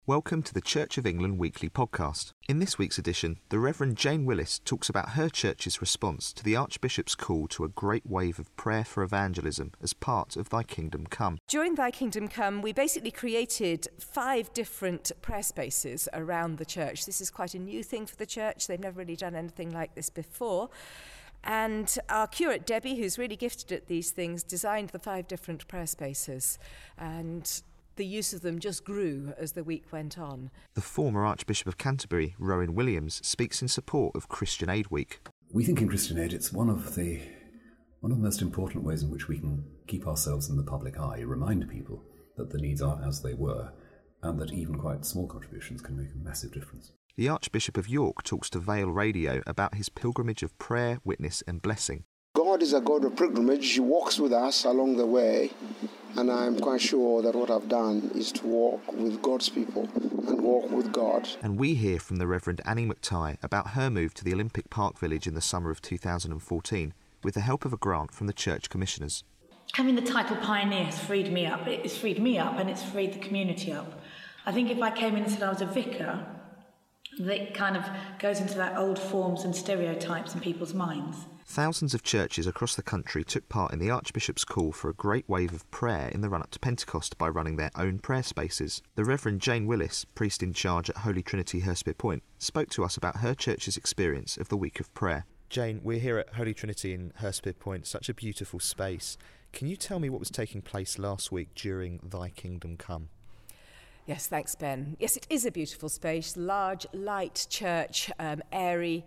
Welcome to the Church of England Weekly Podcast. In this week's edition, the Reverend Jane Willis talks about her church's response to the Archbishop's call to a great wave of prayer for evangelism as part of Thy Kingdom Come. During Thy Kingdom Come, we basically created 5 different prayer spaces around the church. This is quite a new thing for the church. They've never really done anything like this before. And our curate, Debbie, who's really gifted at these things, designed the 5 different prayer spaces. And the use of them just grew as the week went on. The former Archbishop of Canterbury, Rowan Williams, speaks in support of Christian Aid Week. We think in Christian Aid it's one of the most important ways in which we can keep ourselves in the public eye, remind people that the needs are as they were, and that even quite small contributions can make a massive difference. The Archbishop of York talks to Vale Radio about his pilgrimage of prayer, witness and blessing. God is a God of pilgrimage. He walks with us along the way, and I'm quite sure that what I've done is to walk with God's people and walk with God. And we hear from the Reverend Annie McTighe about her move to the Olympic Park Village in the summer of 2014 with the help of a grant from the Church Commissioners. Having the title Pioneer has freed me up. It's freed me up and it's freed the community up. I think if I came in and said I was a vicar, that kind of goes into that old forms and stereotypes in people's minds. Thousands of churches across the country took part in the Archbishop's call for a great wave of prayer in the run-up to Pentecost by running their own prayer spaces. The Reverend Jane Willis, priest in charge at Holy Trinity Hurstpierpoint Point, spoke to us about her church's experience of the week of prayer. Jane, we're here at Holy Trinity in Hurstpierpoint Point, such a beautiful space. Can you tell me what was taking place last week during Thy Kingdom Come? Yes, thanks, Ben. Yes, it is a beautiful space, large, light church, airy.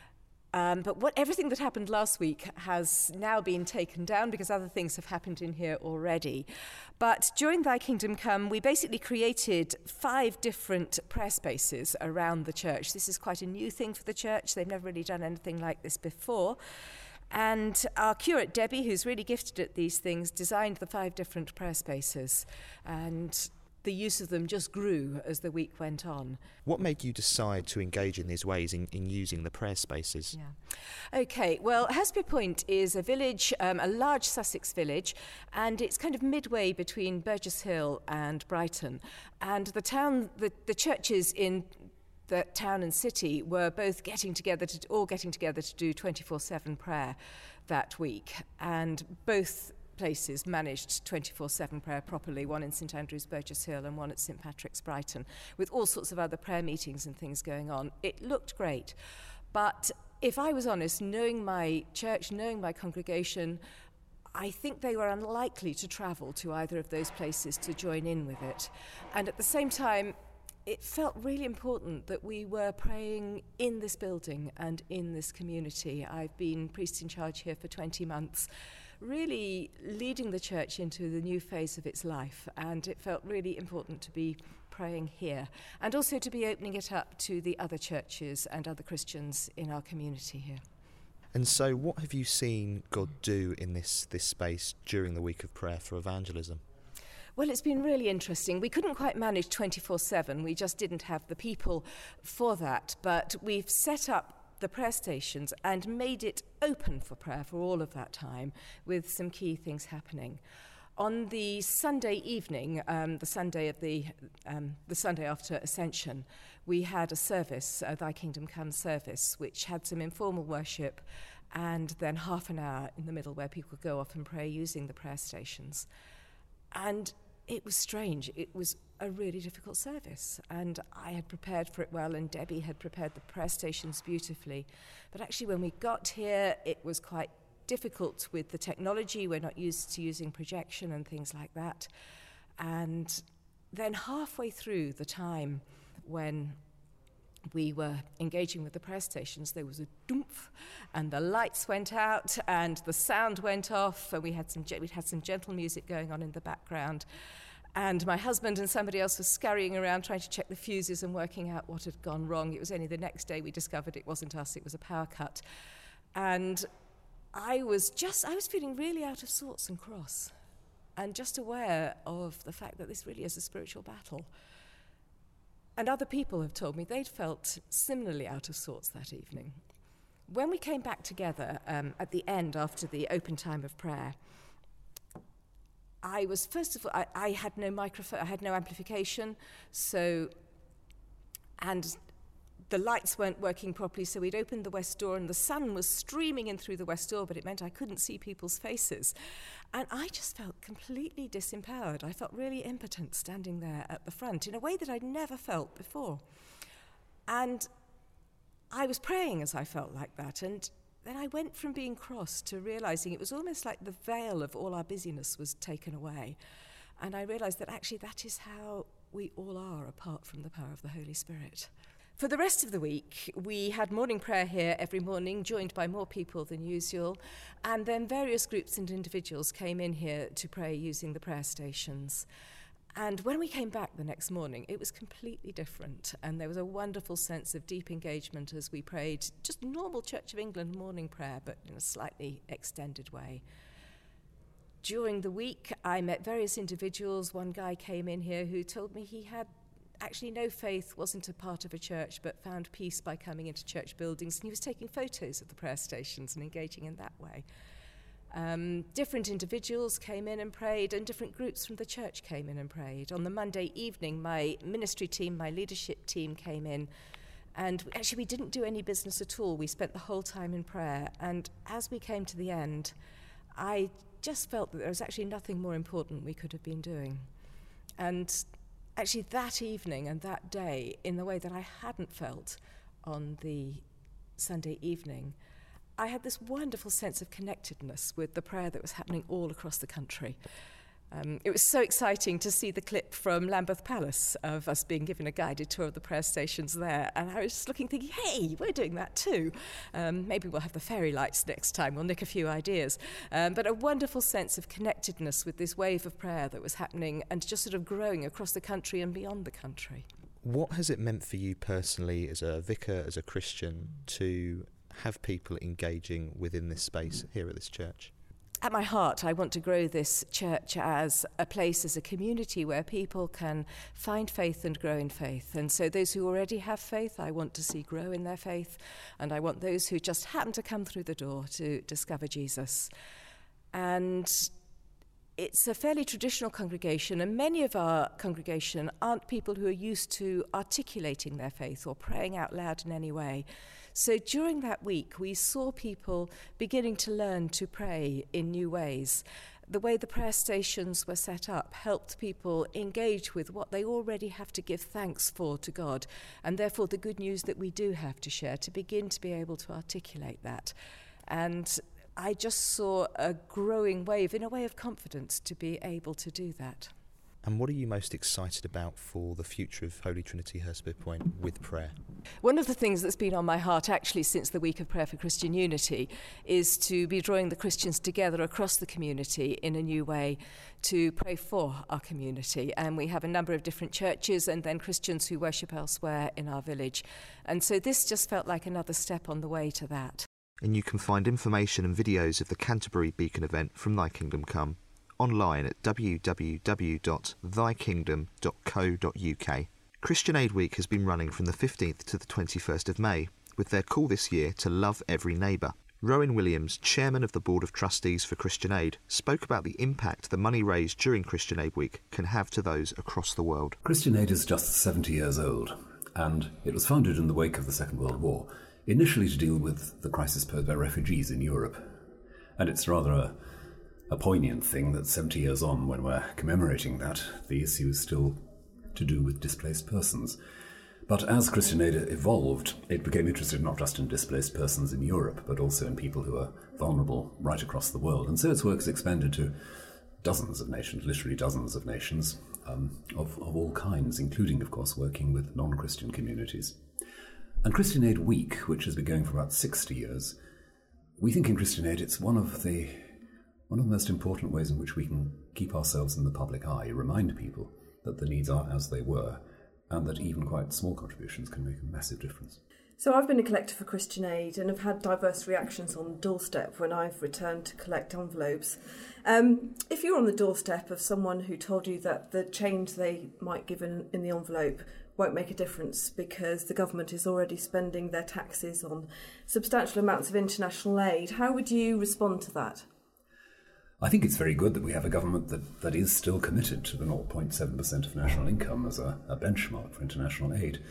But everything that happened last week has now been taken down because other things have happened in here already. But during Thy Kingdom Come, we basically created 5 different prayer spaces around the church. This is quite a new thing for the church. They've never really done anything like this before. And our curate, Debbie, who's really gifted at these things, designed the 5 different prayer spaces. And the use of them just grew as the week went on. What made you decide to engage in these ways in using the prayer spaces? Yeah. OK, well, Hurstpierpoint Point is a village, a large Sussex village, and it's kind of midway between Burgess Hill and Brighton. And the town, the churches in the town and city were both getting together to do 24/7 prayer that week. And both places managed 24/7 prayer properly, one in St Andrew's Burgess Hill and one at St Patrick's Brighton, with all sorts of other prayer meetings and things going on. It looked great. But if I was honest, knowing my church, knowing my congregation, I think they were unlikely to travel to either of those places to join in with it. And at the same time, it felt really important that we were praying in this building and in this community. I've been priest in charge here for 20 months, really leading the church into the new phase of its life, and it felt really important to be praying here and also to be opening it up to the other churches and other Christians in our community here. And so what have you seen God do in this space during the week of prayer for evangelism? Well, it's been really interesting. We couldn't quite manage 24/7. We just didn't have the people for that. But we've set up the prayer stations and made it open for prayer for all of that time, with some key things happening. On the Sunday evening, the Sunday after Ascension, we had a service, Thy Kingdom Come service, which had some informal worship and then half an hour in the middle where people could go off and pray using the prayer stations. And it was strange. It was a really difficult service, and I had prepared for it well, and Debbie had prepared the prayer stations beautifully. But actually, when we got here, it was quite difficult with the technology. We're not used to using projection and things like that. And then halfway through the time when we were engaging with the prayer stations, there was a doomph, and the lights went out, and the sound went off, and we'd had some gentle music going on in the background. And my husband and somebody else was scurrying around trying to check the fuses and working out what had gone wrong. It was only the next day we discovered it wasn't us, it was a power cut. And I was feeling really out of sorts and cross, and just aware of the fact that this really is a spiritual battle. And other people have told me they'd felt similarly out of sorts that evening. When we came back together at the end, after the open time of prayer, I was, first of all, I had no microphone, I had no amplification, so and the lights weren't working properly, so we'd opened the west door and the sun was streaming in through the west door, but it meant I couldn't see people's faces. And I just felt completely disempowered. I felt really impotent standing there at the front in a way that I'd never felt before. And I was praying as I felt like that, and then I went from being cross to realising it was almost like the veil of all our busyness was taken away. And I realised that actually that is how we all are apart from the power of the Holy Spirit. For the rest of the week, we had morning prayer here every morning, joined by more people than usual, and then various groups and individuals came in here to pray using the prayer stations. And when we came back the next morning, it was completely different, and there was a wonderful sense of deep engagement as we prayed just normal Church of England morning prayer, but in a slightly extended way. During the week, I met various individuals. One guy came in here who told me he had actually no faith, wasn't a part of a church, but found peace by coming into church buildings, and he was taking photos of the prayer stations and engaging in that way. Different individuals came in and prayed, and different groups from the church came in and prayed. On the Monday evening, my ministry team, my leadership team came in, and actually we didn't do any business at all. We spent the whole time in prayer, and as we came to the end, I just felt that there was actually nothing more important we could have been doing. And actually that evening and that day, in the way that I hadn't felt on the Sunday evening, I had this wonderful sense of connectedness with the prayer that was happening all across the country. It was so exciting to see the clip from Lambeth Palace of us being given a guided tour of the prayer stations there, and I was just looking, thinking, hey, we're doing that too. Maybe we'll have the fairy lights next time, we'll nick a few ideas. But a wonderful sense of connectedness with this wave of prayer that was happening and just sort of growing across the country and beyond the country. What has it meant for you personally as a vicar, as a Christian, to have people engaging within this space here at this church? At my heart, I want to grow this church as a place, as a community where people can find faith and grow in faith. And so those who already have faith, I want to see grow in their faith. And I want those who just happen to come through the door to discover Jesus. And it's a fairly traditional congregation, and many of our congregation aren't people who are used to articulating their faith or praying out loud in any way. So during that week, we saw people beginning to learn to pray in new ways. The way the prayer stations were set up helped people engage with what they already have to give thanks for to God, and therefore the good news that we do have to share, to begin to be able to articulate that. And I just saw a growing wave, in a way of confidence, to be able to do that. And what are you most excited about for the future of Holy Trinity Hurstpierpoint Point with prayer? One of the things that's been on my heart actually since the Week of Prayer for Christian Unity is to be drawing the Christians together across the community in a new way to pray for our community. And we have a number of different churches and then Christians who worship elsewhere in our village. And so this just felt like another step on the way to that. And you can find information and videos of the Canterbury Beacon event from Thy Kingdom Come online at www.thykingdom.co.uk. Christian Aid Week has been running from the 15th to the 21st of May, with their call this year to love every neighbour. Rowan Williams, chairman of the Board of Trustees for Christian Aid, spoke about the impact the money raised during Christian Aid Week can have to those across the world. Christian Aid is just 70 years old, and it was founded in the wake of the Second World War, initially to deal with the crisis posed by refugees in Europe. And it's rather a poignant thing that 70 years on, when we're commemorating that, the issue is still to do with displaced persons. But as Christian Aid evolved, it became interested not just in displaced persons in Europe, but also in people who are vulnerable right across the world. And so its work has expanded to dozens of nations, literally dozens of nations, of all kinds, including, of course, working with non-Christian communities. And Christian Aid Week, which has been going for about 60 years, we think in Christian Aid it's one of the most important ways in which we can keep ourselves in the public eye, remind people that the needs are as they were, and that even quite small contributions can make a massive difference. So I've been a collector for Christian Aid and have had diverse reactions on the doorstep when I've returned to collect envelopes. If you're on the doorstep of someone who told you that the change they might give in the envelope won't make a difference because the government is already spending their taxes on substantial amounts of international aid, how would you respond to that? I think it's very good that we have a government that is still committed to the 0.7% of national income as a benchmark for international aid.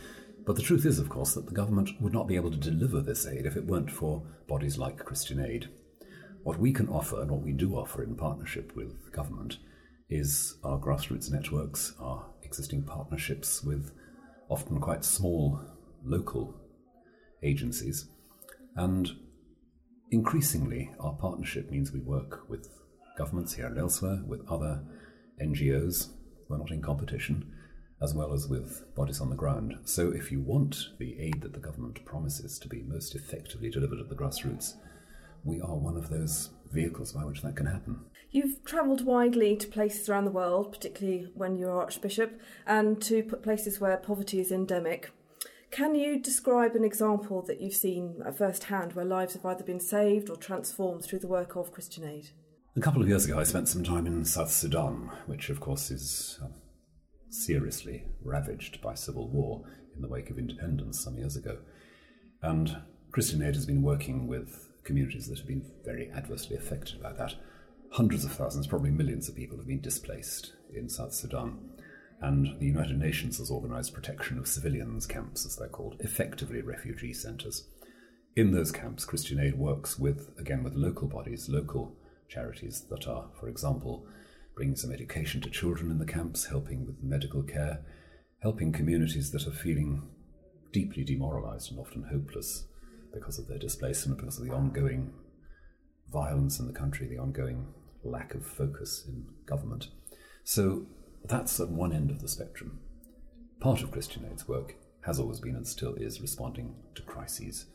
But the truth is, of course, that the government would not be able to deliver this aid if it weren't for bodies like Christian Aid. What we can offer, and what we do offer in partnership with government, is our grassroots networks, our existing partnerships with often quite small local agencies, and increasingly our partnership means we work with governments here and elsewhere, with other NGOs, we're not in competition, as well as with bodies on the ground. So if you want the aid that the government promises to be most effectively delivered at the grassroots, we are one of those vehicles by which that can happen. You've travelled widely to places around the world, particularly when you're Archbishop, and to places where poverty is endemic. Can you describe an example that you've seen at first hand where lives have either been saved or transformed through the work of Christian Aid? A couple of years ago I spent some time in South Sudan, which of course is seriously ravaged by civil war in the wake of independence some years ago. And Christian Aid has been working with communities that have been very adversely affected by that. Hundreds of thousands, probably millions of people have been displaced in South Sudan. And the United Nations has organised protection of civilians camps, as they're called, effectively refugee centres. In those camps, Christian Aid works with local bodies, local charities that are, for example, bringing some education to children in the camps, helping with medical care, helping communities that are feeling deeply demoralised and often hopeless because of their displacement, because of the ongoing violence in the country, the ongoing lack of focus in government. So that's at one end of the spectrum. Part of Christian Aid's work has always been and still is responding to crises,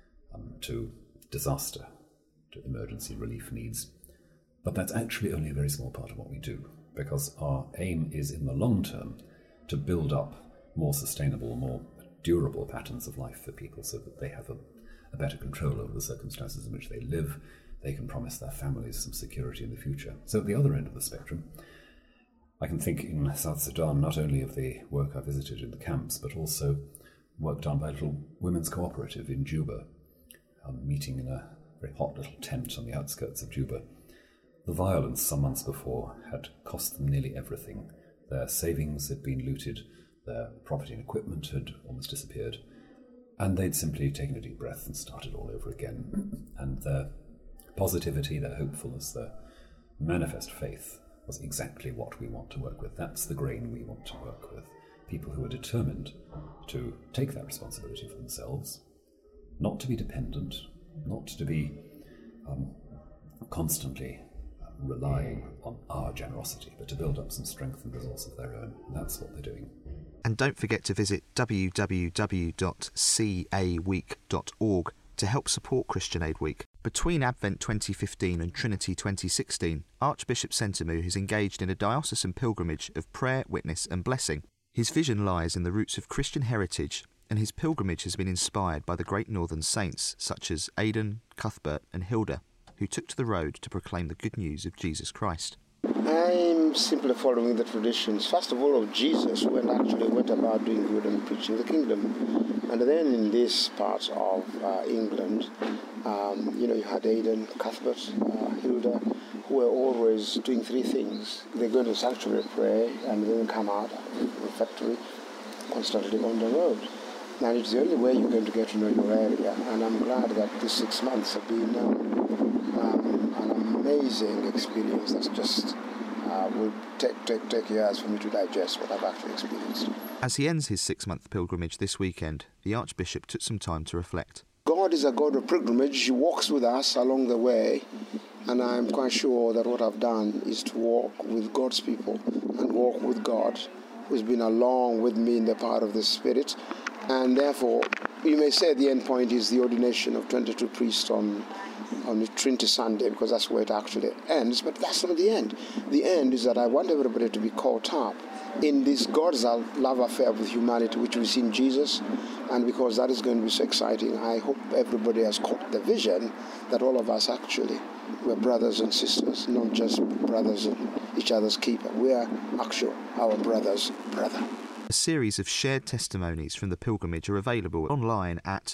to disaster, to emergency relief needs. But that's actually only a very small part of what we do, because our aim is in the long term to build up more sustainable, more durable patterns of life for people so that they have a better control over the circumstances in which they live. They can promise their families some security in the future. So at the other end of the spectrum, I can think in South Sudan not only of the work I visited in the camps, but also work done by a little women's cooperative in Juba, meeting in a very hot little tent on the outskirts of Juba. The violence some months before had cost them nearly everything. Their savings had been looted, their property and equipment had almost disappeared, and they'd simply taken a deep breath and started all over again. And their positivity, their hopefulness, their manifest faith was exactly what we want to work with. That's the grain we want to work with. People who are determined to take that responsibility for themselves, not to be dependent, not to be constantly relying on our generosity, but to build up some strength and resource of their own. And that's what they're doing. And don't forget to visit www.caweek.org to help support Christian Aid Week. Between Advent 2015 and Trinity 2016, Archbishop Sentamu is engaged in a diocesan pilgrimage of prayer, witness and blessing. His vision lies in the roots of Christian heritage, and his pilgrimage has been inspired by the great northern saints such as Aidan, Cuthbert and Hilda, who took to the road to proclaim the good news of Jesus Christ. I'm simply following the traditions, first of all, of Jesus, who actually went about doing good and preaching the kingdom. And then in this part of England, you had Aidan, Cuthbert, Hilda, who were always doing three things. They go to sanctuary, pray, and then come out of the refectory, constantly on the road. And it's the only way you're going to get to know your area. And I'm glad that these 6 months have been an amazing experience that's just will take years for me to digest what I've actually experienced. As he ends his 6-month pilgrimage this weekend, the Archbishop took some time to reflect. God is a God of pilgrimage. He walks with us along the way, and I'm quite sure that what I've done is to walk with God's people and walk with God, who's been along with me in the power of the Spirit. And therefore, you may say the end point is the ordination of 22 priests on the Trinity Sunday, because that's where it actually ends, but that's not the end. The end is that I want everybody to be caught up in this God's love affair with humanity, which we see in Jesus, and because that is going to be so exciting, I hope everybody has caught the vision that all of us actually were brothers and sisters, not just brothers and each other's keeper. We are actually our brother's brother. A series of shared testimonies from the pilgrimage are available online at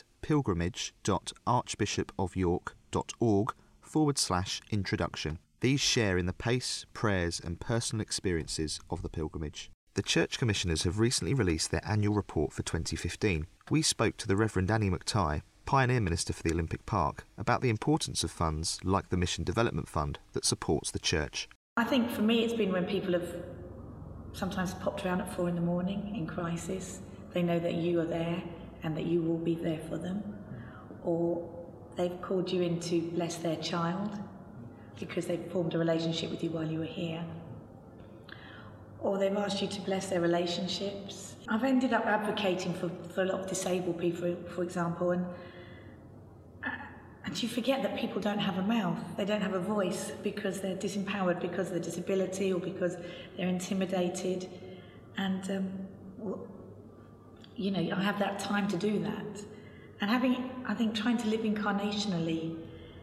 pilgrimage.archbishopofyork.org/introduction. These share in the pace, prayers and personal experiences of the pilgrimage. The Church Commissioners have recently released their annual report for 2015. We spoke to the Reverend Annie McTighe, Pioneer Minister for the Olympic Park, about the importance of funds like the Mission Development Fund that supports the church. I think for me it's been when people have sometimes popped around at 4 a.m. in crisis. They know that you are there and that you will be there for them. Or they've called you in to bless their child because they've formed a relationship with you while you were here. Or they've asked you to bless their relationships. I've ended up advocating for a lot of disabled people, for example, and you forget that people don't have a mouth, they don't have a voice because they're disempowered because of their disability or because they're intimidated. And, you know, I have that time to do that. And trying to live incarnationally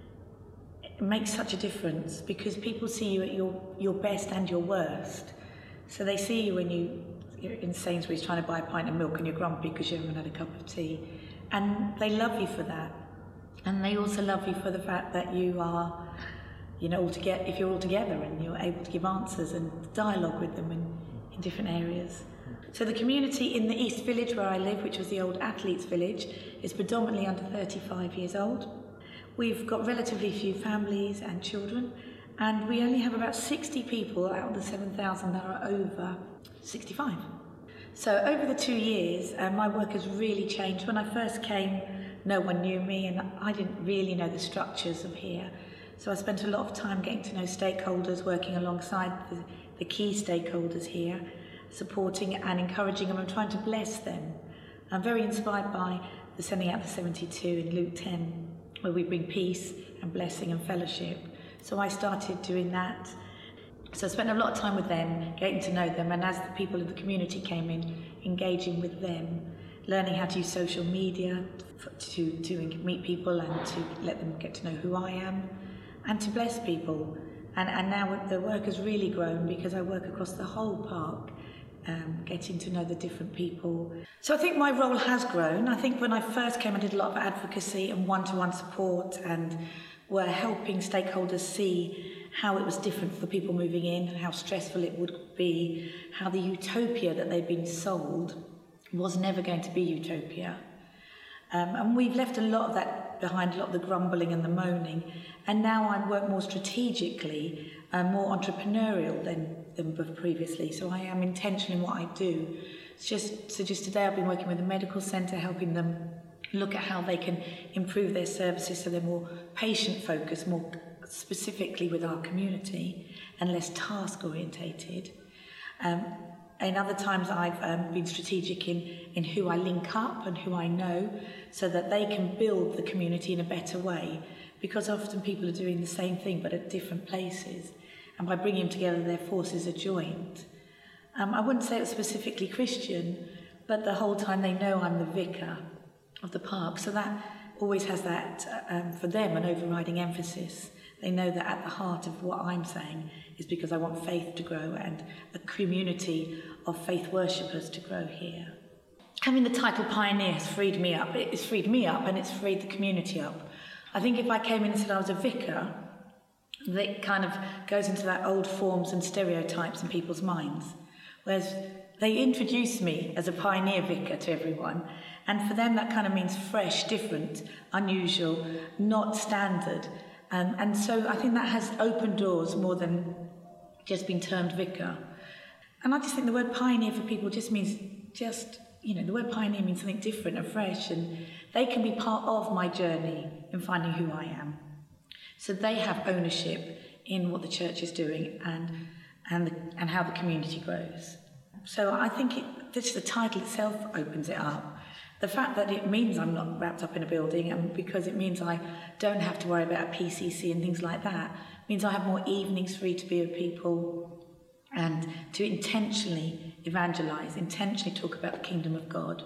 makes such a difference because people see you at your best and your worst. So they see you when you're in Sainsbury's trying to buy a pint of milk and you're grumpy because you haven't had a cup of tea. And they love you for that. And they also love you for the fact that you are, you know, if you're all together and you're able to give answers and dialogue with them in different areas. So the community in the East Village where I live, which was the old Athletes Village, is predominantly under 35 years old. We've got relatively few families and children, and we only have about 60 people out of the 7,000 that are over 65. So over the 2 years, my work has really changed. When I first came, no one knew me and I didn't really know the structures of here. So I spent a lot of time getting to know stakeholders, working alongside the key stakeholders here, supporting and encouraging them and trying to bless them. I'm very inspired by the Sending Out the 72 in Luke 10, where we bring peace and blessing and fellowship. So I started doing that. So I spent a lot of time with them, getting to know them, and as the people of the community came in, engaging with them, learning how to use social media to meet people and to let them get to know who I am and to bless people. And now the work has really grown because I work across the whole park, getting to know the different people. So I think my role has grown. I think when I first came I did a lot of advocacy and one-to-one support and were helping stakeholders see how it was different for people moving in, how stressful it would be, how the utopia that they'd been sold was never going to be utopia. And we've left a lot of that behind, a lot of the grumbling and the moaning. And now I work more strategically, more entrepreneurial than previously. So I am intentional in what I do. Just today I've been working with a medical centre, helping them look at how they can improve their services so they're more patient-focused, more specifically with our community, and less task-orientated. And other times I've been strategic in who I link up and who I know so that they can build the community in a better way, because often people are doing the same thing but at different places, and by bringing them together their forces are joined. I wouldn't say it was specifically Christian, but the whole time they know I'm the vicar of the park, so that always has that, for them, an overriding emphasis. They know that at the heart of what I'm saying is because I want faith to grow and a community of faith worshippers to grow here. Having the title Pioneer has freed me up. It's freed me up and it's freed the community up. I think if I came in and said I was a vicar, that kind of goes into that old forms and stereotypes in people's minds. Whereas they introduce me as a pioneer vicar to everyone, and for them that kind of means fresh, different, unusual, not standard. And so I think that has opened doors more than just being termed vicar. And I just think the word pioneer for people just means the word pioneer means something different and fresh, and they can be part of my journey in finding who I am. So they have ownership in what the church is doing and how the community grows. So I think the title itself opens it up. The fact that it means I'm not wrapped up in a building, and because it means I don't have to worry about PCC and things like that, means I have more evenings free to be with people and to intentionally evangelise, intentionally talk about the kingdom of God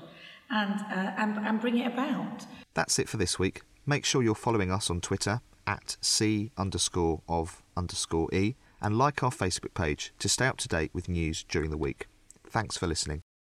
and bring it about. That's it for this week. Make sure you're following us on Twitter @C_of_E and like our Facebook page to stay up to date with news during the week. Thanks for listening.